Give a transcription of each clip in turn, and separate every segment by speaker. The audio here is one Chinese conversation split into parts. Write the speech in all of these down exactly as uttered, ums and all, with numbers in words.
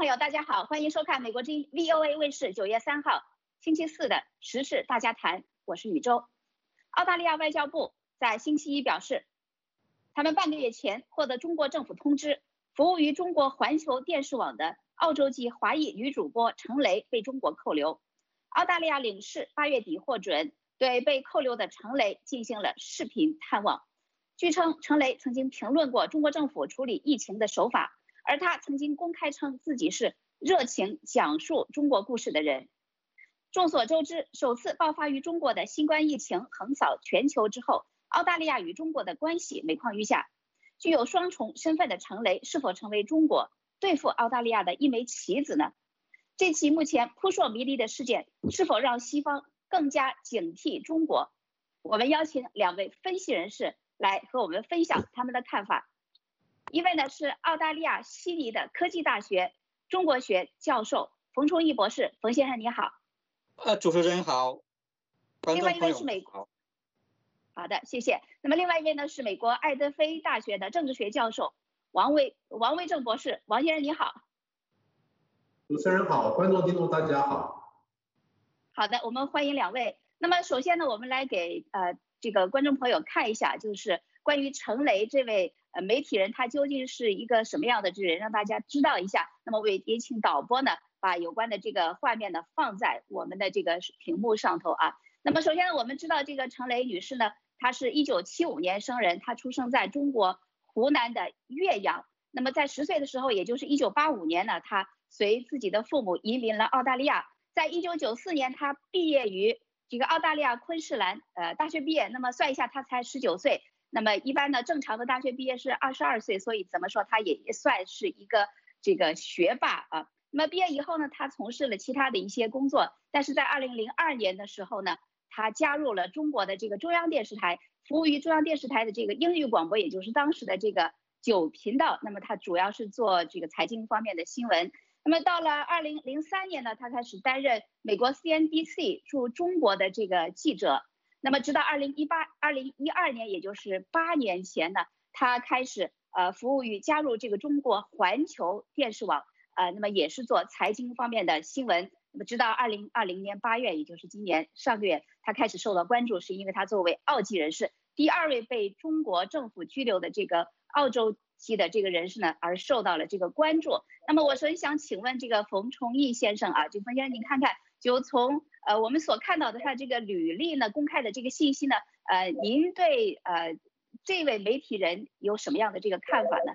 Speaker 1: 朋友，大家好，欢迎收看美国之音 V O A 卫视九月三号星期四的时事大家谈，我是宇宙。澳大利亚外交部在星期一表示，他们半个月前获得中国政府通知，服务于中国环球电视网的澳洲籍华裔女主播程雷被中国扣留。澳大利亚领事八月底获准对被扣留的程雷进行了视频探望。据称，程雷曾经评论过中国政府处理疫情的手法，而他曾经公开称自己是热情讲述中国故事的人。众所周知，首次爆发于中国的新冠疫情横扫全球之后，澳大利亚与中国的关系每况愈下。具有双重身份的程雷是否成为中国对付澳大利亚的一枚棋子呢？这起目前扑朔迷离的事件是否让西方更加警惕中国？我们邀请两位分析人士来和我们分享他们的看法。一位呢是澳大利亚悉尼的科技大学中国学教授冯崇义博士，冯先生你好。
Speaker 2: 呃，主持人好，观众朋友好。
Speaker 1: 另外一位是美国，好的，谢谢。那么另外一位呢是美国爱德菲大学的政治学教授王卫王卫正博士，王先生你好。
Speaker 3: 主持人好，观众听众大家好。
Speaker 1: 好的，我们欢迎两位。那么首先呢，我们来给呃这个观众朋友看一下，就是关于程雷这位呃媒体人，他究竟是一个什么样的人，让大家知道一下。那么我也请导播呢，把有关的这个画面呢放在我们的这个屏幕上头啊。那么首先呢，我们知道这个程雷女士呢，她是一九七五年生人，她出生在中国湖南的岳阳。那么在十岁的时候，也就是一九八五年呢，她随自己的父母移民了澳大利亚。在一九九四年，她毕业于这个澳大利亚昆士兰呃大学毕业。那么算一下，她才十九岁。那么一般呢，正常的大学毕业是二十二岁，所以怎么说，她也算是一个这个学霸啊。那么毕业以后呢，她从事了其他的一些工作，但是在二零零二年的时候呢，她加入了中国的这个中央电视台，服务于中央电视台的这个英语广播，也就是当时的这个九频道。那么她主要是做这个财经方面的新闻。那么到了二零零三年呢，他开始担任美国 C N B C 驻中国的这个记者。那么直到二零一八、二零一二年，也就是八年前呢，他开始呃服务于加入这个中国环球电视网，呃，那么也是做财经方面的新闻。那么直到二零二零年八月，也就是今年上个月，他开始受到关注，是因为他作为澳籍人士，第二位被中国政府拘留的这个澳洲籍的这个人士呢，而受到了这个关注。那么我首先想请问这个冯崇义先生啊，就冯先生您看看，就从呃我们所看到的他这个履历呢，公开的这个信息呢，呃，您对呃这位媒体人有什么样的这个看法呢？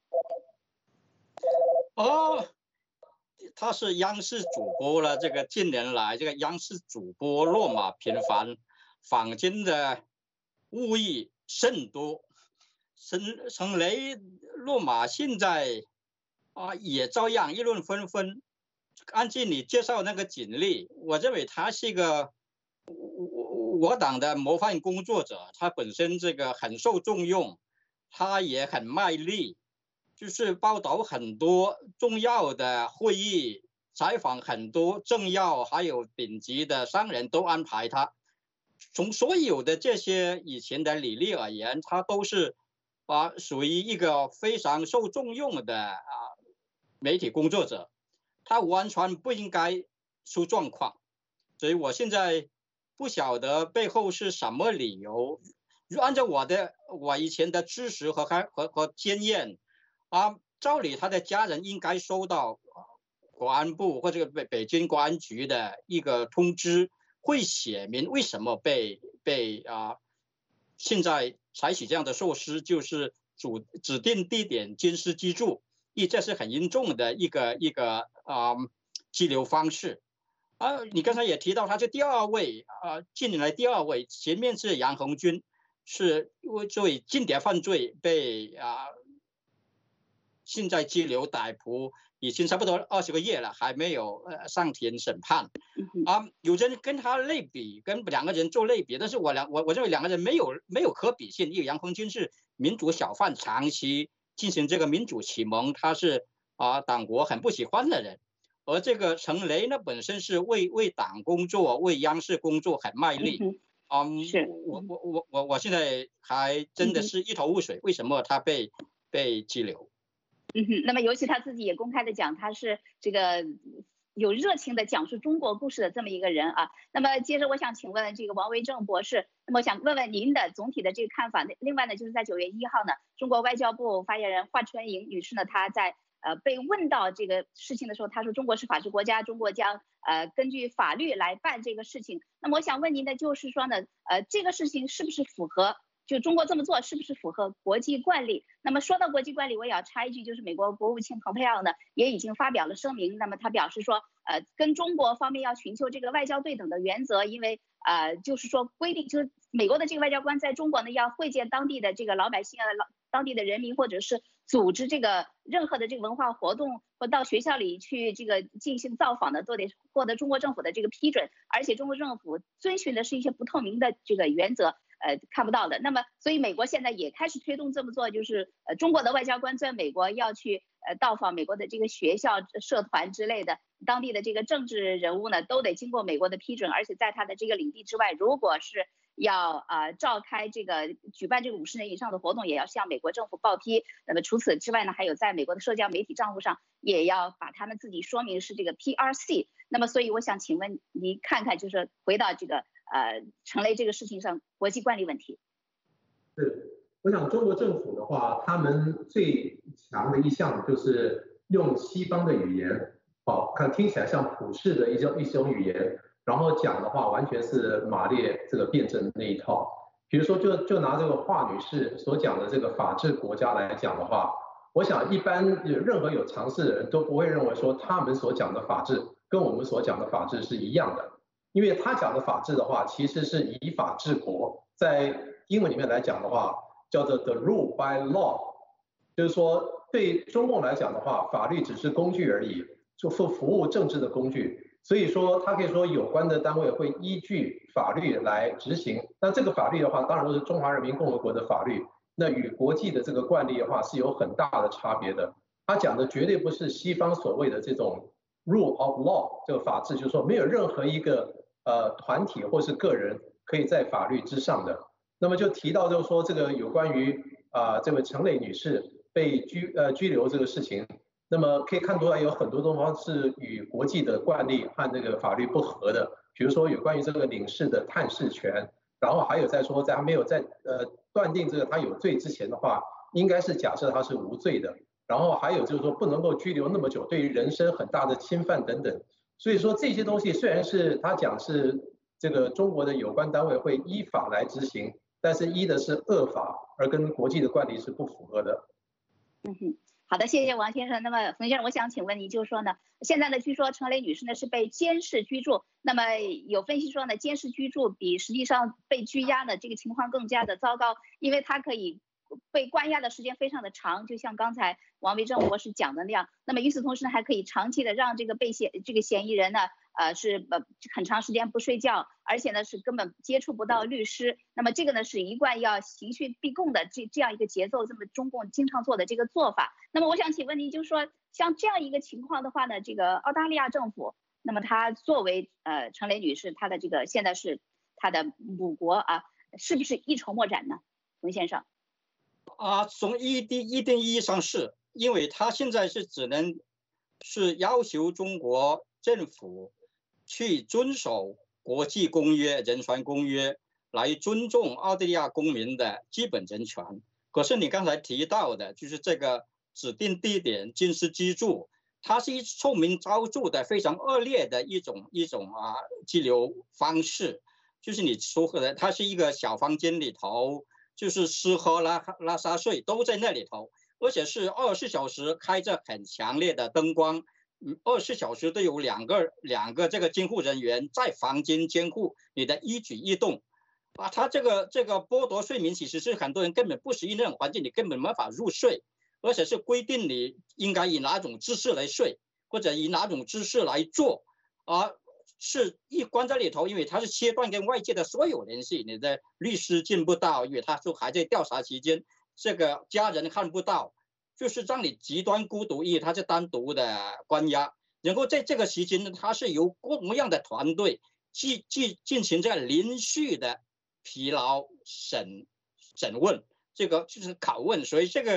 Speaker 2: 哦，他是央视主播了，这个近年来这个央视主播落马频繁，坊间的误议甚多。程程雷落马现在啊也照样议论纷纷。按照你介绍那个简历，我认为他是一个我我党的模范工作者，他本身这个很受重用，他也很卖力，就是报道很多重要的会议，采访很多政要，还有顶级的商人都安排他。从所有的这些以前的履历而言，他都是啊属于一个非常受重用的啊媒体工作者，他完全不应该出状况。所以我现在不晓得背后是什么理由。按照我的我以前的知识和和和经验啊，照理他的家人应该收到国安部或者北北京国安局的一个通知，会写明为什么被被啊现在采取这样的措施，就是主指定地点监视居住，因为这是很严重的一个一个啊拘留方式。啊，你刚才也提到他是第二位啊，近年来第二位，前面是杨红军，是因为作为间谍犯罪被啊现在拘留逮捕，已经差不多二十个月了，还没有呃上庭审判。啊，有人跟他类比，跟两个人做类比，但是我两我我认为两个人没有没有可比性。因为杨红军是民主小贩，长期进行这个民主启蒙，他是啊党国很不喜欢的人。而这个程雷呢，本身是为为党工作，为央视工作很卖力。嗯，
Speaker 1: 是
Speaker 2: 我我我我我现在还真的是一头雾水，为什么他被被拘留？
Speaker 1: 嗯哼，那么尤其他自己也公开的讲，他是这个有热情的讲述中国故事的这么一个人啊。那么接着我想请问这个王维正博士，那么我想问问您的总体的这个看法。另外呢，就是在九月一号呢，中国外交部发言人华春莹女士呢，她在呃被问到这个事情的时候，她说中国是法治国家，中国将呃根据法律来办这个事情。那么我想问您的就是说呢，呃这个事情是不是符合？就中国这么做是不是符合国际惯例？那么说到国际惯例，我也要插一句，就是美国国务卿蓬佩奥呢也已经发表了声明，那么他表示说，呃，跟中国方面要寻求这个外交对等的原则，因为呃，就是说规定，就是美国的这个外交官在中国呢要会见当地的这个老百姓啊，老当地的人民，或者是组织这个任何的这个文化活动，或到学校里去这个进行造访的，都得获得中国政府的这个批准，而且中国政府遵循的是一些不透明的这个原则。呃，看不到的。那么，所以美国现在也开始推动这么做，就是呃，中国的外交官在美国要去呃到访美国的这个学校、社团之类的，当地的这个政治人物呢，都得经过美国的批准，而且在他的这个领地之外，如果是要呃召开这个举办这个五十人以上的活动，也要向美国政府报批。那么除此之外呢，还有在美国的社交媒体账户上，也要把他们自己说明是这个 P R C。那么，所以我想请问您看看，就是回到这个。呃，陈雷这个事情上，国际惯例问题。
Speaker 3: 是，我想中国政府的话，他们最强的一项就是用西方的语言，好看听起来像普世的一种一种语言，然后讲的话完全是马列这个辩证那一套。比如说就，就就拿这个华女士所讲的这个法治国家来讲的话，我想一般有任何有常识的人都不会认为说他们所讲的法治跟我们所讲的法治是一样的。因为他讲的法治的话，其实是以法治国，在英文里面来讲的话，叫做 the rule by law， 就是说对中共来讲的话，法律只是工具而已，就是服务政治的工具。所以说，他可以说有关的单位会依据法律来执行。那这个法律的话，当然都是中华人民共和国的法律，那与国际的这个惯例的话是有很大的差别的。他讲的绝对不是西方所谓的这种 rule of law 这个法治，就是说没有任何一个呃团体或是个人可以在法律之上的。那么就提到就是说这个有关于啊、呃、这位陈蕾女士被拘呃拘留这个事情，那么可以看出来有很多东方是与国际的惯例和这个法律不合的，比如说有关于这个领事的探视权，然后还有在说在他没有在呃断定这个他有罪之前的话，应该是假设他是无罪的。然后还有就是说不能够拘留那么久，对于人身很大的侵犯等等。所以说这些东西虽然是他讲是这个中国的有关单位会依法来执行，但是依的是恶法，而跟国际的惯例是不符合的。
Speaker 1: 嗯哼，好的，谢谢王先生。那么冯先生，我想请问您，就是说呢，现在呢，据说陈蕾女士呢是被监视居住，那么有分析说呢，监视居住比实际上被拘押的这个情况更加的糟糕，因为她可以被关押的时间非常的长，就像刚才王维正博士讲的那样。那么与此同时呢，还可以长期的让这个被嫌这个嫌疑人呢，呃是呃很长时间不睡觉，而且呢是根本接触不到律师。那么这个呢是一贯要刑讯逼供的这这样一个节奏，这么中共经常做的这个做法。那么我想请问您，就是说像这样一个情况的话呢，这个澳大利亚政府，那么他作为呃陈蕾女士，她的这个现在是她的母国啊，是不是一筹莫展呢？冯先生。
Speaker 2: 啊，从一定一定意义上是，因为他现在是只能是要求中国政府去遵守国际公约、人权公约，来尊重澳大利亚公民的基本人权。可是你刚才提到的，就是这个指定地点监视居住，它是一臭名昭著的非常恶劣的一种一种啊拘留方式，就是你说的，它是一个小房间里头。就是吃喝拉拉撒睡都在那里头，而且是二十四小时开着很强烈的灯光，二十四小时都有两个两个这个监护人员在房间监护你的一举一动，啊，他这个这个剥夺睡眠，其实是很多人根本不适应那种环境，你根本没法入睡，而且是规定你应该以哪种姿势来睡，或者以哪种姿势来做，啊。是一关在里头，因为他是切断跟外界的所有联系，你的律师进不到，因为他说还在调查期间，这个家人看不到，就是让你极端孤独，因为他是单独的关押。然后在这个期间呢，他是由各种各样的团队去去进行这个连续的疲劳审审问，这个就是拷问，所以这个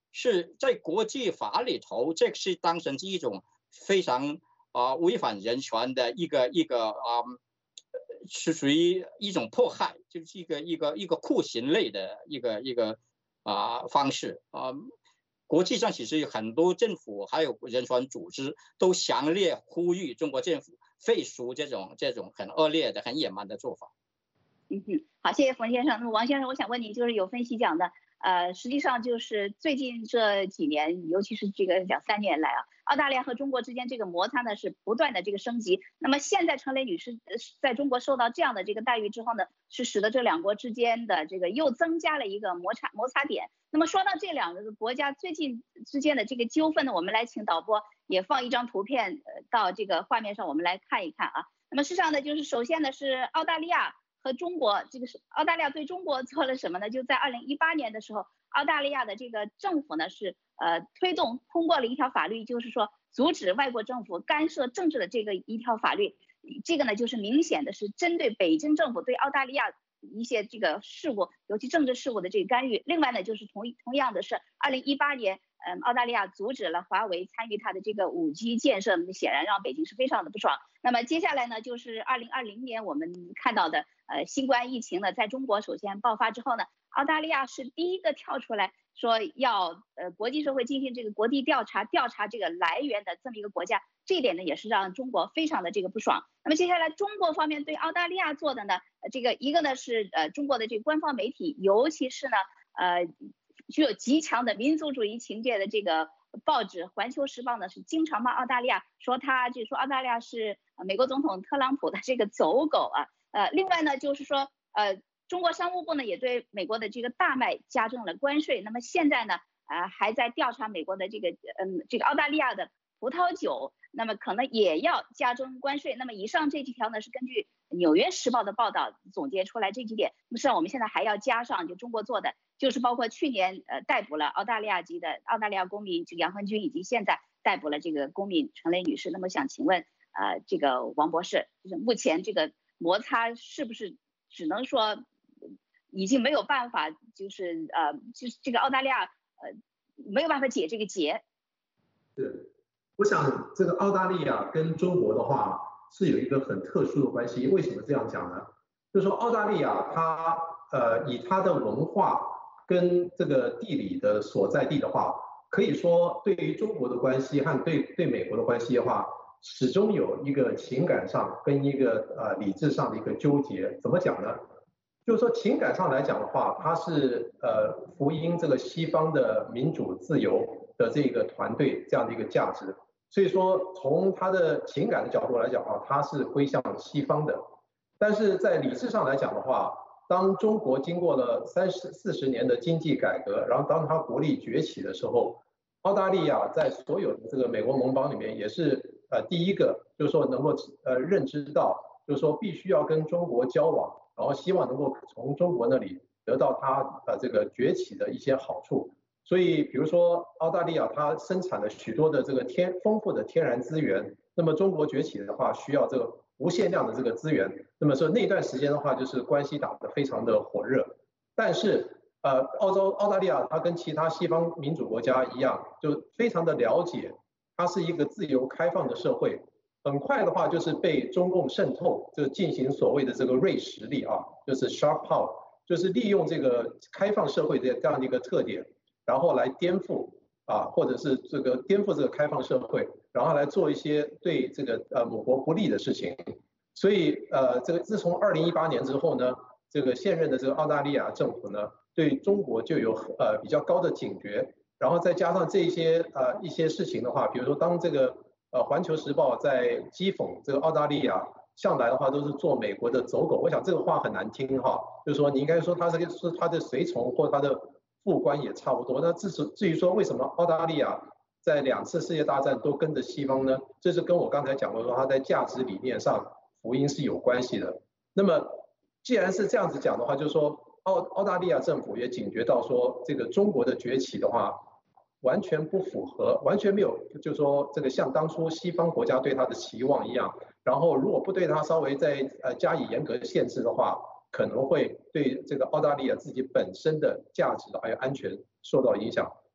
Speaker 2: 是在国际法里头，这是当成是一种非常啊、呃、违反人权的一个一个啊、呃，是属于一种迫害，就是一个一个一个酷刑类的一个一个啊、呃、方式啊、呃。国际上其实有很多政府还有人权组织都强烈呼吁中国政府废除这种这种很恶劣的、很野蛮的做法。
Speaker 1: 嗯哼，好，谢谢冯先生。那么王先生，我想问你，就是有分析讲的，呃，实际上就是最近这几年，尤其是这个两三年来啊，澳大利亚和中国之间这个摩擦呢是不断的这个升级。那么现在陈雷女士在中国受到这样的这个待遇之后呢，是使得这两国之间的这个又增加了一个摩擦摩擦点。那么说到这两个国家最近之间的这个纠纷呢，我们来请导播也放一张图片到这个画面上，我们来看一看啊。那么事实上呢，就是首先呢是澳大利亚和中国，这个是澳大利亚对中国做了什么呢？就在二零一八年的时候，澳大利亚的这个政府呢是呃推动通过了一条法律，就是说阻止外国政府干涉政治的这个一条法律。这个呢就是明显的是针对北京政府对澳大利亚一些这个事务，尤其政治事务的这个干预。另外呢，就是同同样的是，二零一八年，嗯，澳大利亚阻止了华为参与它的这个五 G 建设，显然让北京是非常的不爽。那么接下来呢，就是二零二零年我们看到的，呃，新冠疫情呢，在中国首先爆发之后呢，澳大利亚是第一个跳出来说要呃国际社会进行这个国地调查，调查这个来源的这么一个国家。这一点呢，也是让中国非常的这个不爽。那么接下来中国方面对澳大利亚做的呢，这个一个呢是呃中国的这个官方媒体，尤其是呢呃具有极强的民族主义情节的这个报纸《环球时报》呢，是经常骂澳大利亚，说他就说澳大利亚是美国总统特朗普的这个走狗啊。呃，另外呢就是说呃中国商务部呢也对美国的这个大麦加征了关税。那么现在呢呃还在调查美国的这个嗯这个澳大利亚的葡萄酒，那么可能也要加征关税。那么以上这几条呢是根据纽约时报的报道总结出来这几点。那么实际上我们现在还要加上就中国做的，就是包括去年呃逮捕了澳大利亚籍的澳大利亚公民这个杨恒军，以及现在逮捕了这个公民陈雷女士。那么想请问呃这个王博士，就是目前这个摩擦是不是只能说已经没有办法，就是呃就是这个澳大利亚呃没有办法解这个结？
Speaker 3: 是。我想这个澳大利亚跟中国的话是有一个很特殊的关系。为什么这样讲呢？就是说澳大利亚它呃以它的文化跟这个地理的所在地的话，可以说对于中国的关系和对对美国的关系的话，始终有一个情感上跟一个呃理智上的一个纠结。怎么讲呢？就是说情感上来讲的话，它是呃福音这个西方的民主自由的这个团队这样的一个价值。所以说，从他的情感的角度来讲啊，他是归向西方的。但是在理智上来讲的话，当中国经过了三十四十年的经济改革，然后当他国力崛起的时候，澳大利亚在所有的这个美国盟邦里面也是呃第一个，就是说能够呃认知到，就是说必须要跟中国交往，然后希望能够从中国那里得到他呃这个崛起的一些好处。所以，比如说澳大利亚，它生产了许多的这个天丰富的天然资源。那么中国崛起的话，需要这个无限量的这个资源。那么说那段时间的话，就是关系打得非常的火热。但是，呃，澳洲澳大利亚它跟其他西方民主国家一样，就非常的了解，它是一个自由开放的社会。很快的话，就是被中共渗透，就进行所谓的这个锐实力啊，就是 sharp power， 就是利用这个开放社会的这样的一个特点。然后来颠覆啊，或者是这个颠覆这个开放社会，然后来做一些对这个呃某国不利的事情。所以呃，这个自从二零一八年之后呢，这个现任的这个澳大利亚政府呢，对中国就有呃比较高的警觉。然后再加上这些呃一些事情的话，比如说当这个呃环球时报在讥讽这个澳大利亚向来的话都是做美国的走狗，我想这个话很难听哈，就是说你应该说他是是他的随从或他的副官也差不多。那至至于说为什么澳大利亚在两次世界大战都跟着西方呢？这是跟我刚才讲过说它在价值理念上福音是有关系的。那么既然是这样子讲的话，就是说澳澳大利亚政府也警觉到说，这个中国的崛起的话，完全不符合，完全没有，就是说这个像当初西方国家对它的期望一样。然后如果不对它稍微再呃加以严格限制的话，可能会对这个澳大利亚自己本身的价值还有安全受到影响。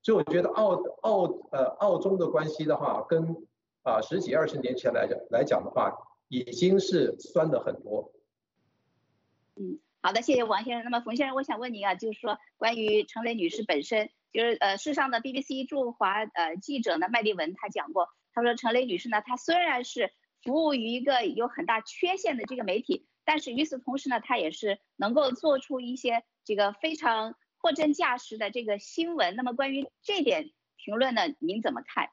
Speaker 3: 所以我觉得澳澳呃澳中的关系的话，跟啊、呃、十几二十年前来讲来讲的话，已经是酸的很多。
Speaker 1: 嗯，好的，谢谢王先生。那么冯先生，我想问您啊，就是说关于程蕾女士本身，就是呃，事实上呢 ，B B C 驻华呃记者呢麦丽文他讲过，他说程蕾女士呢，她虽然是服务于一个有很大缺陷的这个媒体，但是与此同时呢，她也是能够做出一些这个非常货真价实的这个新闻。那么关于这点评论呢，您怎么看？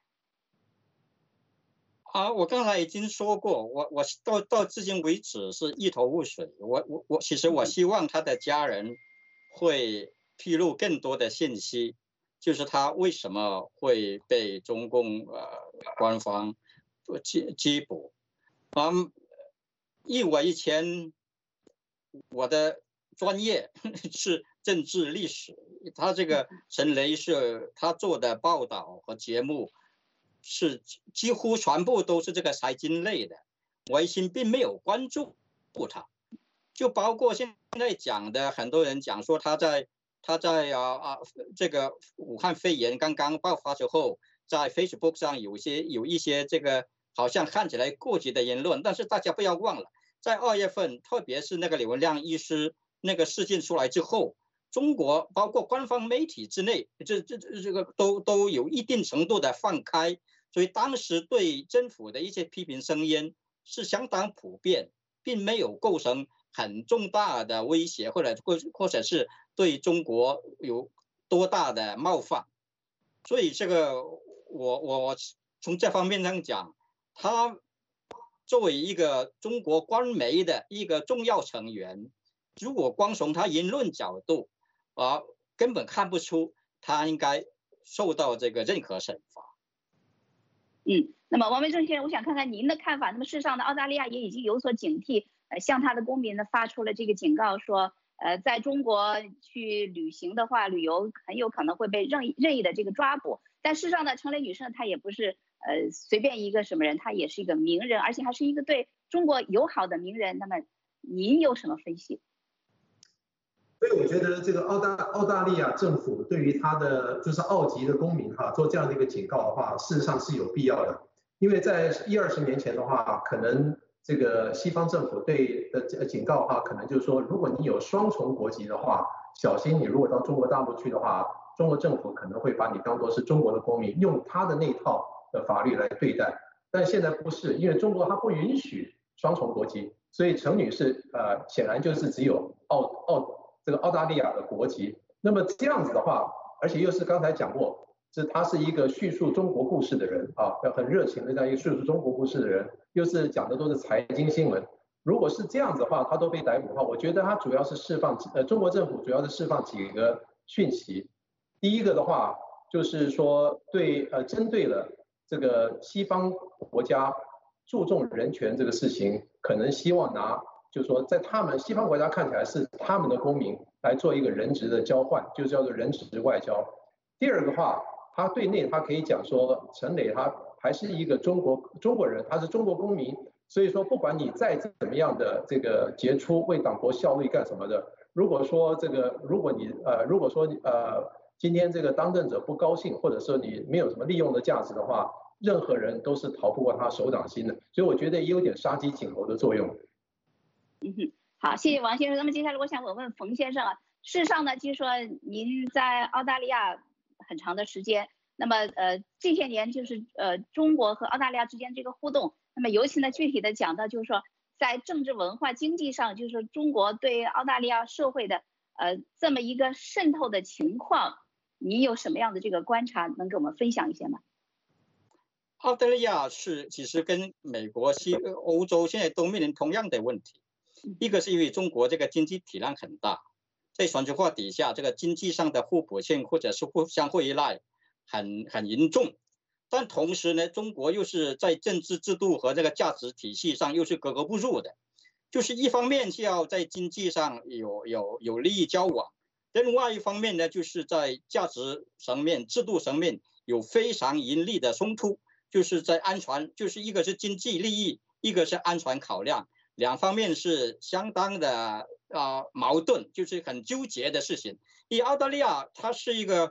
Speaker 2: 啊，我刚才已经说过，我我到到至今为止是一头雾水。我我我，其实我希望他的家人会披露更多的信息，就是他为什么会被中共呃官方缉缉捕。嗯，以我以前我的专业是政治历史，他这个陈雷是他做的报道和节目。是几乎全部都是这个财经类的，我以前并没有关注他，就包括现在讲的很多人讲说他在他在啊啊这个武汉肺炎刚刚爆发之后，在 Facebook 上有些有一些这个好像看起来过激的言论，但是大家不要忘了，在二月份，特别是那个李文亮医师那个事件出来之后，中国包括官方媒体之内，这这这个都都有一定程度的放开。所以当时对政府的一些批评声音是相当普遍，并没有构成很重大的威胁，或者或或者是对中国有多大的冒犯。所以这个我我从这方面上讲，他作为一个中国官媒的一个重要成员，如果光从他言论角度啊，根本看不出他应该受到这个任何惩罚。
Speaker 1: 嗯，那么王维正先生，我想看看您的看法。那么事实上呢，澳大利亚也已经有所警惕，呃，向他的公民呢发出了这个警告，说，呃，在中国去旅行的话，旅游很有可能会被任意任意的这个抓捕。但事实上呢，程蕾女士呢，她也不是呃随便一个什么人，她也是一个名人，而且还是一个对中国友好的名人。那么您有什么分析？
Speaker 3: 所以我觉得这个澳大澳大利亚政府对于他的就是澳籍的公民哈做这样的一个警告的话，事实上是有必要的，因为在一二十年前的话，可能这个西方政府对的警告的话，可能就是说，如果你有双重国籍的话，小心你如果到中国大陆去的话，中国政府可能会把你当作是中国的公民，用他的那套的法律来对待。但现在不是，因为中国它不允许双重国籍，所以程女士呃显然就是只有澳澳。这个澳大利亚的国籍，那么这样子的话，而且又是刚才讲过，是他是一个叙述中国故事的人啊，很热情的这样一个叙述中国故事的人，又是讲的都是财经新闻。如果是这样子的话，他都被逮捕的话，我觉得他主要是释放呃中国政府主要是释放几个讯息。第一个的话，就是说对呃针对了这个西方国家注重人权这个事情，可能希望拿。就是说，在他们西方国家看起来是他们的公民来做一个人质的交换，就叫做人质外交。第二个话，他对内他可以讲说，陈蕾他还是一个中国中国人，他是中国公民，所以说不管你再怎么样的这个杰出，为党国效力干什么的，如果说这个如果你呃如果说呃今天这个当政者不高兴，或者说你没有什么利用的价值的话，任何人都是逃不过他手掌心的。所以我觉得也有点杀鸡儆猴的作用。
Speaker 1: 嗯哼，好，谢谢王先生。那么接下来我想问问冯先生啊，事实上呢，就是说您在澳大利亚很长的时间，那么呃这些年就是呃中国和澳大利亚之间这个互动，那么尤其呢具体的讲到就是说在政治文化经济上，就是中国对澳大利亚社会的呃这么一个渗透的情况，你有什么样的这个观察能给我们分享一些吗？
Speaker 2: 澳大利亚是其实跟美国、西欧洲现在都面临同样的问题。一个是因为中国这个经济体量很大，在全球化底下，这个经济上的互补性或者是互相依赖很很严重。但同时呢，中国又是在政治制度和这个价值体系上又是格格不入的，就是一方面是要在经济上有有有利益交往，另外一方面呢，就是在价值层面、制度层面有非常严厉的冲突，就是在安全，就是一个是经济利益，一个是安全考量。两方面是相当的啊、呃、矛盾，就是很纠结的事情。因为澳大利亚它是一个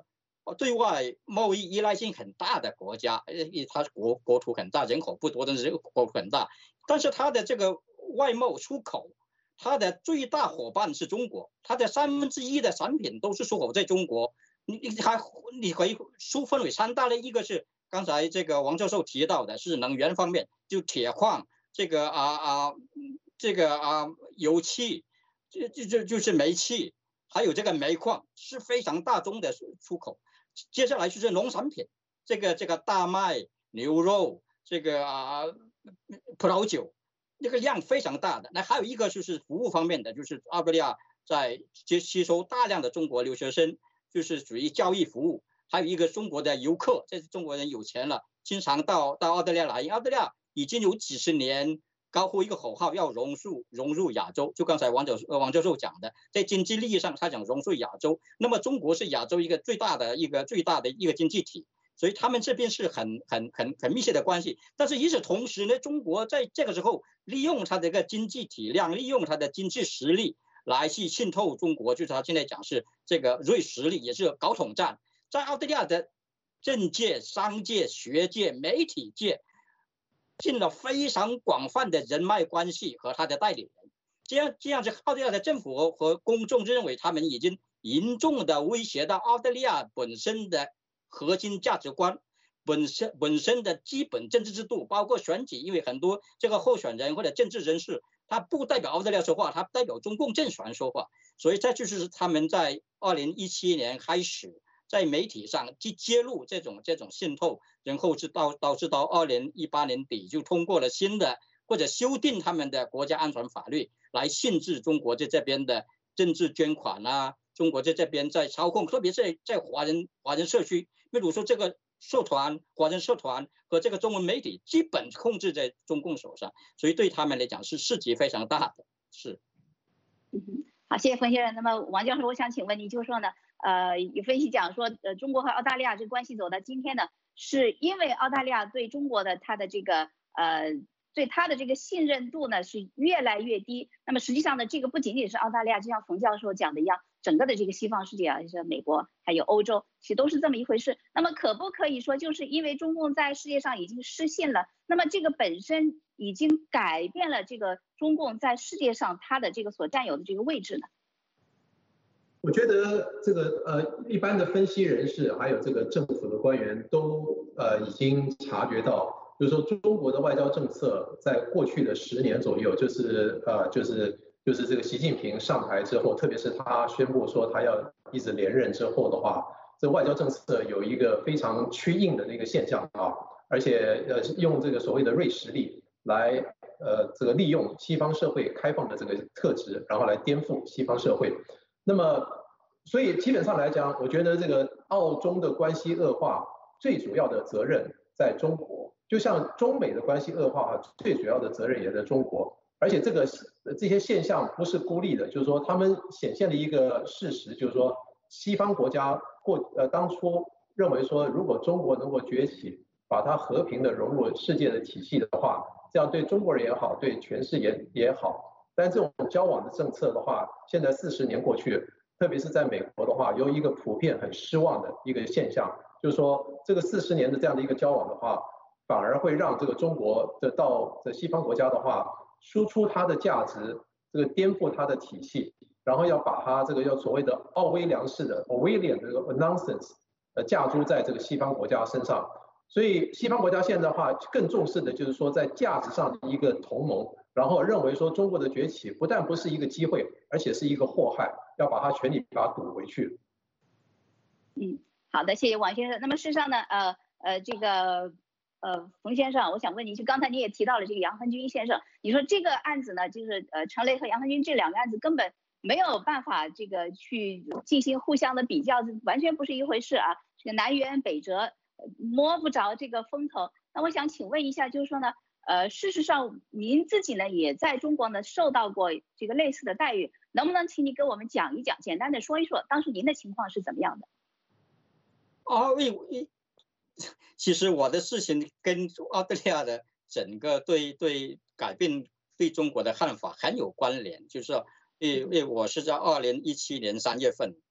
Speaker 2: 对外贸易依赖性很大的国家，它国国土很大，人口不多，但是国土很大，但是它的这个外贸出口，它的最大伙伴是中国，它的三分之一的产品都是出口在中国。你你还你可以粗分为三大类，一个是刚才这个王教授提到的，是能源方面，就铁矿，这个啊啊这个啊油气，就就就就是煤气，还有这个煤矿是非常大宗的出口。接下来就是农产品，这个这个大麦、牛肉，这个啊葡萄酒，这个量非常大的。那还有一个就是服务方面的，就是澳大利亚在接吸收大量的中国留学生。就是属于教育服务，还有一个中国的游客，这是中国人有钱了，经常到到澳大利亚来。澳大利亚已经有几十年高呼一个口号，要融入融入亚洲。就刚才王教呃王教授讲的，在经济利益上，他讲融入亚洲。那么中国是亚洲一个最大的一个最大的一个经济体，所以他们这边是很很很很密切的关系。但是与此同时呢，中国在这个时候利用它的一个经济体量，利用它的经济实力。来去浸透中国，就是他现在讲是这个锐实力，也是搞统战。在澳大利亚的政界、商界、学界、媒体界，进了非常广泛的人脉关系和他的代理人。这样这样子，澳大利亚的政府和公众认为他们已经严重的威胁到澳大利亚本身的核心价值观。本身本身的基本政治制度，包括选举，因为很多这个候选人或者政治人士，他不代表澳大利亚说话，他代表中共政权说话，所以这就是他们在二零一七年开始在媒体上去揭露这种这种渗透，然后是到导致到二零一八年底就通过了新的或者修订他们的国家安全法律，来限制中国在这边的政治捐款啊，中国在这边在操控，特别是在华人华人社区，比如说这个。社团、华人社团和这个中文媒体基本控制在中共手上，所以对他们来讲是市值非常大的。是，
Speaker 1: 嗯，好，谢谢冯先生。那么王教授，我想请问您，就是说呢，呃，有分析讲说，呃，中国和澳大利亚这个关系走到今天呢，是因为澳大利亚对中国的它的这个呃。对他的这个信任度呢是越来越低。那么实际上呢，这个不仅仅是澳大利亚，就像冯教授讲的一样，整个的这个西方世界啊，像美国还有欧洲，其实都是这么一回事。那么可不可以说，就是因为中共在世界上已经失信了，那么这个本身已经改变了这个中共在世界上它的这个所占有的这个位置呢？
Speaker 3: 我觉得这个呃，一般的分析人士还有这个政府的官员都呃已经察觉到。就是说，中国的外交政策在过去的十年左右，就是呃，就是就是这个习近平上台之后，特别是他宣布说他要一直连任之后的话，这外交政策有一个非常趋硬的那个现象啊，而且呃用这个所谓的锐实力来呃这个利用西方社会开放的这个特质，然后来颠覆西方社会。那么，所以基本上来讲，我觉得这个澳中的关系恶化最主要的责任在中国。就像中美的关系恶化，最主要的责任也在中国，而且这个这些现象不是孤立的，就是说他们显现了一个事实，就是说西方国家过呃当初认为说，如果中国能够崛起，把它和平的融入世界的体系的话，这样对中国人也好，对全世界也好。但这种交往的政策的话，现在四十年过去，特别是在美国的话，有一个普遍很失望的一个现象，就是说这个四十年的这样的一个交往的话。反而会让这个中国的到这西方国家的话，输出它的价值，这个颠覆它的体系，然后要把它这个要所谓的奥威良式的 Orwellian 这个 nonsense 呃架诸在这个西方国家身上。所以西方国家现在的话更重视的就是说在价值上的一个同盟，然后认为说中国的崛起不但不是一个机会，而且是一个祸害，要把它全力把它堵回去。
Speaker 1: 嗯，好的，谢谢王先生。那么事实上呢，呃呃这个。呃，冯先生，我想问您，就刚才你也提到了这个杨恒军先生，你说这个案子呢，就是呃，陈雷和杨恒军这两个案子根本没有办法这个去进行互相的比较，完全不是一回事啊，这个南辕北辙，摸不着这个风头。那我想请问一下，就是说呢，呃，事实上您自己呢也在中国呢受到过这个类似的待遇，能不能请你给我们讲一讲，简单的说一说，当时您的情况是怎么样的？
Speaker 2: 哦，为为。其实我的事情跟澳大利亚的整个对对改变对中国的看法很有关联，就是说，因为我是在二零一七年三月份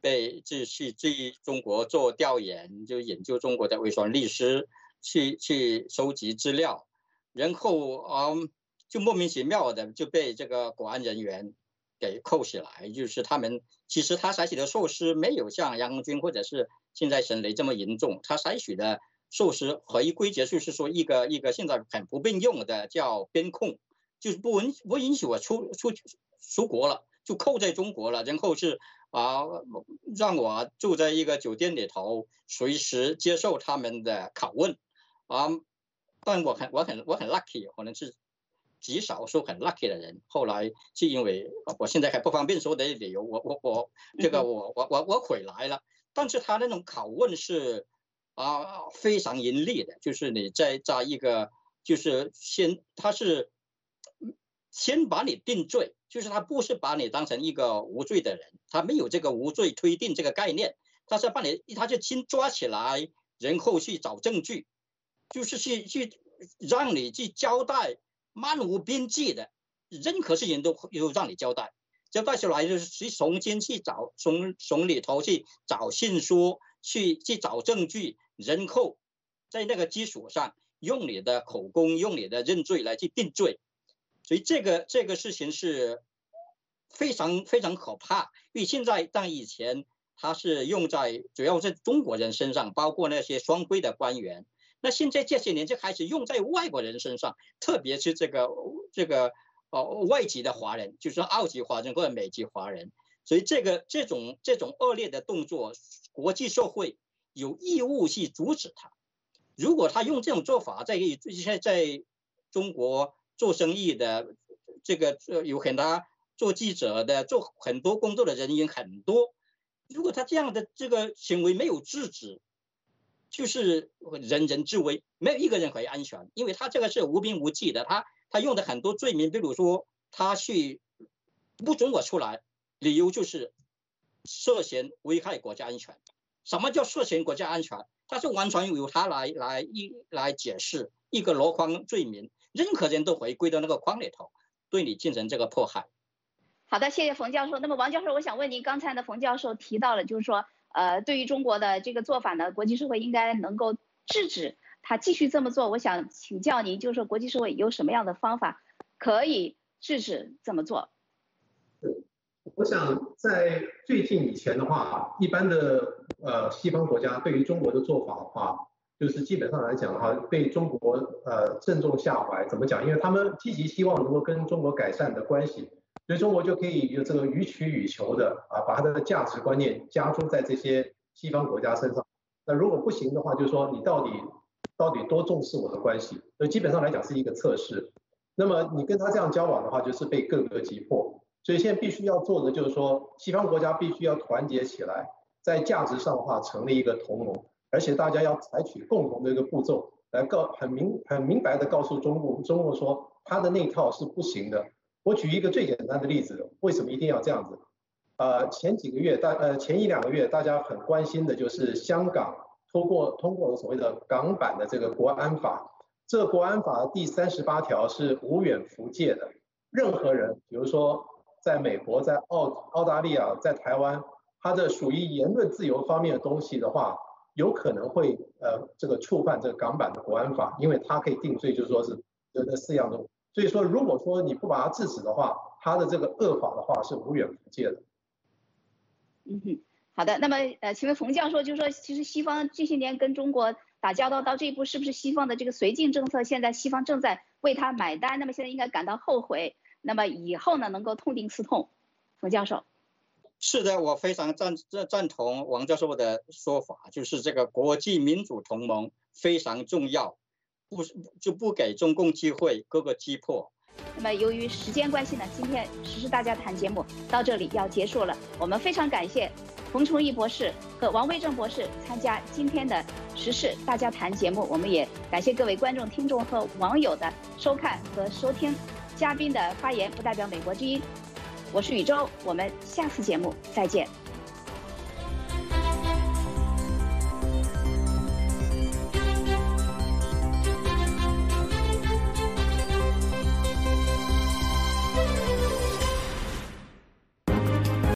Speaker 2: 被就去去中国做调研，就研究中国的维权律师，去去收集资料，然后嗯就莫名其妙的就被这个国安人员给扣起来，就是他们其实他采取的措施没有像杨军或者是现在沈雷这么严重，他采取的措施回归结束是说一个一个现在很不并用的叫边控，就是不允不允许我出出出国了，就扣在中国了，然后是啊让我住在一个酒店里头，随时接受他们的拷问啊，但我很我很我很 lucky， 可能是极少数很 lucky 的人，后来是因为我现在还不方便说的理由，我我我这个我我我我回来了，但是他那种拷问是啊非常严厉的，就是你在在一个就是先他是先把你定罪，就是他不是把你当成一个无罪的人，他没有这个无罪推定这个概念，他是把你他就先抓起来，然后去找证据，就是去去让你去交代。漫无边际的，任何事情都都让你交代，交代出来就是去从间去找，从从里头去找线索，去去找证据，然后在那个基础上用你的口供，用你的认罪来去定罪，所以这个这个事情是非常非常可怕。因为现在但以前它是用在主要在中国人身上，包括那些双规的官员。那现在这些年就开始用在外国人身上，特别是这个这个呃外籍的华人，就是澳籍华人或者美籍华人，所以这个这种这种恶劣的动作，国际社会有义务去阻止他。如果他用这种做法在在在中国做生意的这个有很多做记者的做很多工作的人员很多，如果他这样的这个行为没有制止，就是人人自危，没有一个人可以安全，因为他这个是无凭无据的，他他用的很多罪名，比如说他去不准我出来，理由就是涉嫌危害国家安全。什么叫涉嫌国家安全？他是完全由他来来一来解释一个箩筐罪名，任何人都回归到那个筐里头，对你进行这个迫害。
Speaker 1: 好的，谢谢冯教授。那么王教授，我想问您，刚才呢冯教授提到了，就是说。呃，对于中国的这个做法呢，国际社会应该能够制止他继续这么做。我想请教您，就是说国际社会有什么样的方法可以制止这么做？
Speaker 3: 是，我想在最近以前的话，一般的呃西方国家对于中国的做法的话，就是基本上来讲的话，被中国呃正中下怀。怎么讲？因为他们积极希望能够跟中国改善的关系。所以中国就可以有这个予取予求的啊，把它的价值观念加注在这些西方国家身上。那如果不行的话，就是说你到底到底多重视我的关系？所以基本上来讲是一个测试。那么你跟他这样交往的话，就是被各个击破。所以现在必须要做的就是说，西方国家必须要团结起来，在价值上的话成立一个同盟，而且大家要采取共同的一个步骤来告很明很明白的告诉中国，中国说他的那套是不行的。我举一个最简单的例子，为什么一定要这样子？呃，前几个月大呃前一两个月大家很关心的就是香港通过通过了所谓的港版的这个国安法。这个国安法第三十八条是无远弗届的，任何人，比如说在美国、在澳澳大利亚、在台湾，他的属于言论自由方面的东西的话，有可能会呃这个触犯这个港版的国安法，因为它可以定罪，就是说是这这四样东西。所以说，如果说你不把它制止的话，它的这个恶法的话是无远弗届的。
Speaker 1: 嗯哼，好的。那么呃，请问冯教授，就是说，其实西方这些年跟中国打交道到这一步，是不是西方的这个绥靖政策，现在西方正在为他买单？那么现在应该感到后悔，那么以后呢，能够痛定思痛？冯教授。
Speaker 2: 是的，我非常赞赞同王教授的说法，就是这个国际民主同盟非常重要。不就不给中共机会，各个击破。
Speaker 1: 那么由于时间关系呢，今天时事大家谈节目到这里要结束了。我们非常感谢冯崇义博士和王威正博士参加今天的时事大家谈节目，我们也感谢各位观众、听众和网友的收看和收听。嘉宾的发言不代表美国之音，我是宇宙，我们下次节目再见。